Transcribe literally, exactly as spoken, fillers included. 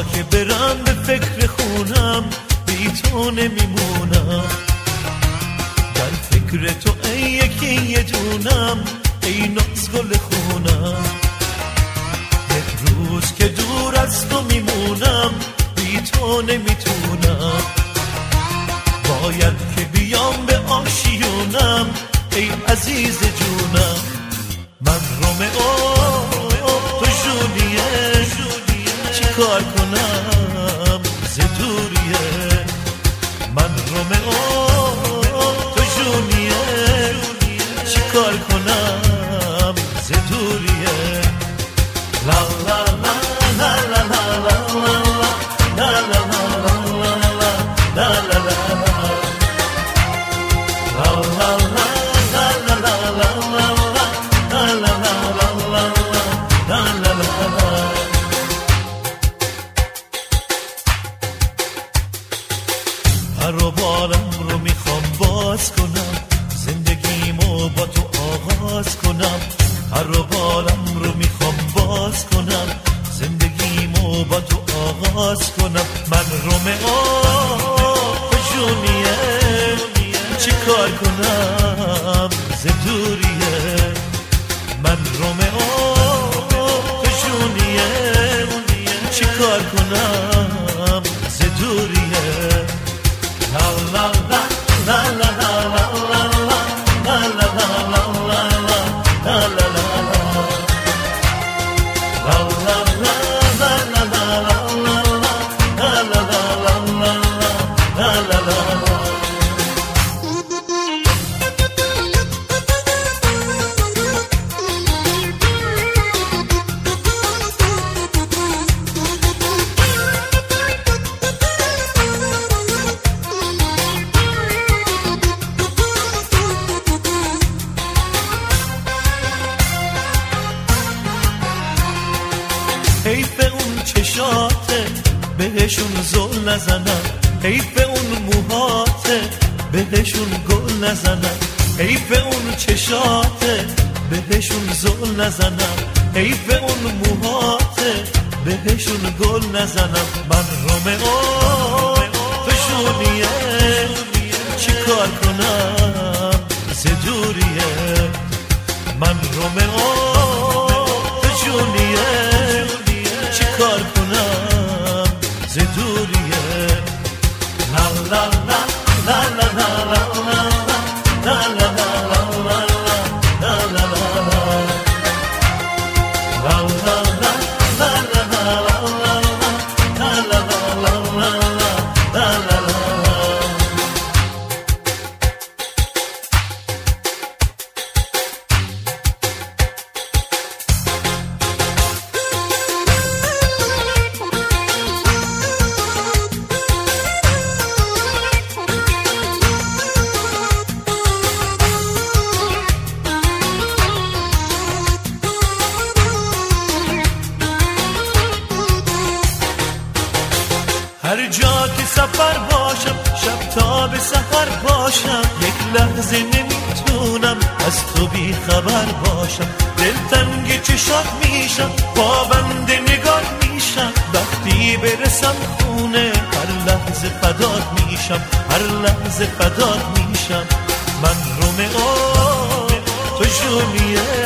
که برم به فکر خونم بی تو نمیمونم، در فکر تو ای یکی یه جونم ای ناز گل خونم. یک روز که دور از تو میمونم بی تو نمیتونم، باید که بیام به آشیونم ای عزیز جونم. من رومئو تو جولیه، چی کار کنم ز دوریه. من رومئو تو جولیه، چی کار کنم ز دوریه. لا لا لا لا لا لا لا لا لا پر و بالم رو میخوام باز کنم، زندگیمو با تو آغاز کنم. پر و بالم رو میخوام باز کنم، زندگیمو با تو آغاز کنم. من رومئو تو جونیه، چی کار کنم ز دوریه. من رومئو تو جونیه، چی کار کنم ز دوریه. لا لا لا لا لا لا لا لا لا لا حیف اون چشاته بهشون زل نزنم، حیف اون موهاته بهشون گل نزنم. حیف اون چشاته بهشون زل نزنم، حیف اون موهاته بهشون گل نزنم. من رومئو تو جونیه، چی کار کنم ز دوریه. من رومئو تو جونیه، چی کار کنم ز دوریه. لا لا لا لا لا لا لا لا هر جا که سفر باشم، شب تا به سحر باشم، یک لحظه نمیتونم از تو بی خبر باشم. دلتنگ چشات میشم، پابند نگاه میشم، وقتی برسم خونه هر لحظه فدات میشم، هر لحظه فدات میشم. من رومئو تو جولیه،